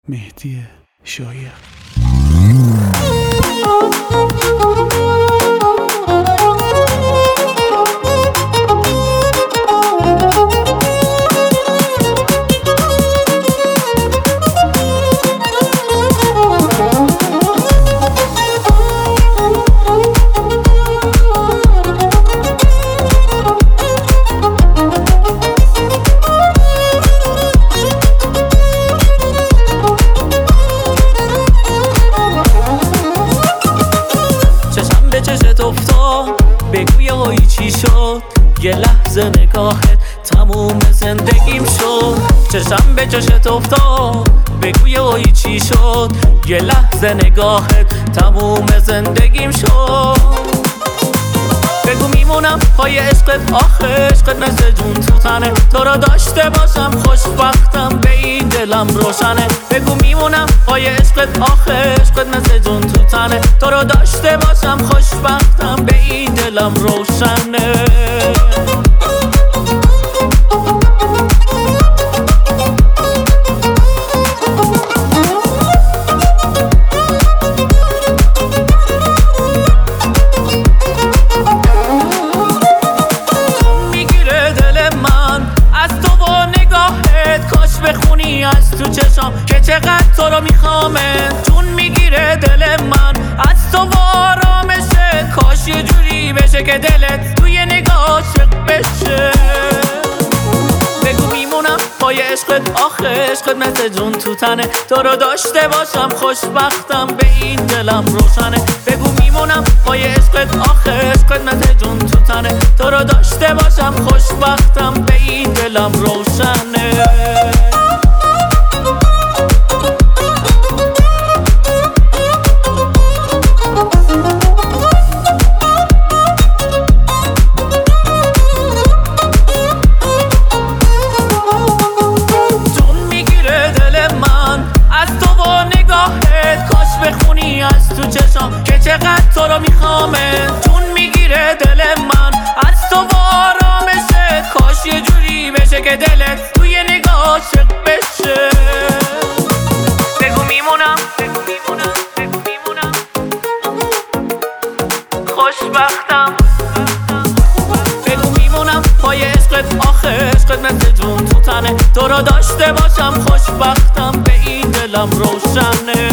مهدی شایر. چشت افتاد بگوی هایی چی شد، یه لحظه نگاهت تموم زندگیم شد. چشم به چشت افتاد بگوی هایی چی شد، یه لحظه نگاهت تموم زندگیم شد. بگو میمونم پای عشقت، آخه عشقت مثل جون تو تنه، تو را داشته باشم خوشبختم به این دلم روشنه. بگو میمونم پای عشقت، آخه عشقت مثل جون تو تنه، تو را داشته باشم خوشبختم به این دلم روشنه. بخونی از تو چشام که چقدر تو رو میخوامه، جون میگیره دل من از تو و آرامشه. کاش یه جوری بشه که دلت توی نگاه عاشق بشه. بگو میمونم پای عشقت، آخه عشقت مثل جون تو تنه، تو رو داشته باشم خوشبختم به این دلم روشنه. بگو میمونم پای عشقت، آخه عشقت مثل جون تو تنه، تو رو داشته باشم خوشبختم به این دلم روشنه. بخونی از تو چشام که چقدر تو رو میخوامه، جون میگیره دل من از تو و آرامشه. کاش یه جوری بشه که دلت توی نگاه عاشق بشه. بگو میمونم، بگو میمونم، بگو میمونم خوشبختم. بگو میمونم پای عشقت، آخه عشقت مثل جون تو تنه، تو رو داشته باشم خوشبختم به این دلم روشنه.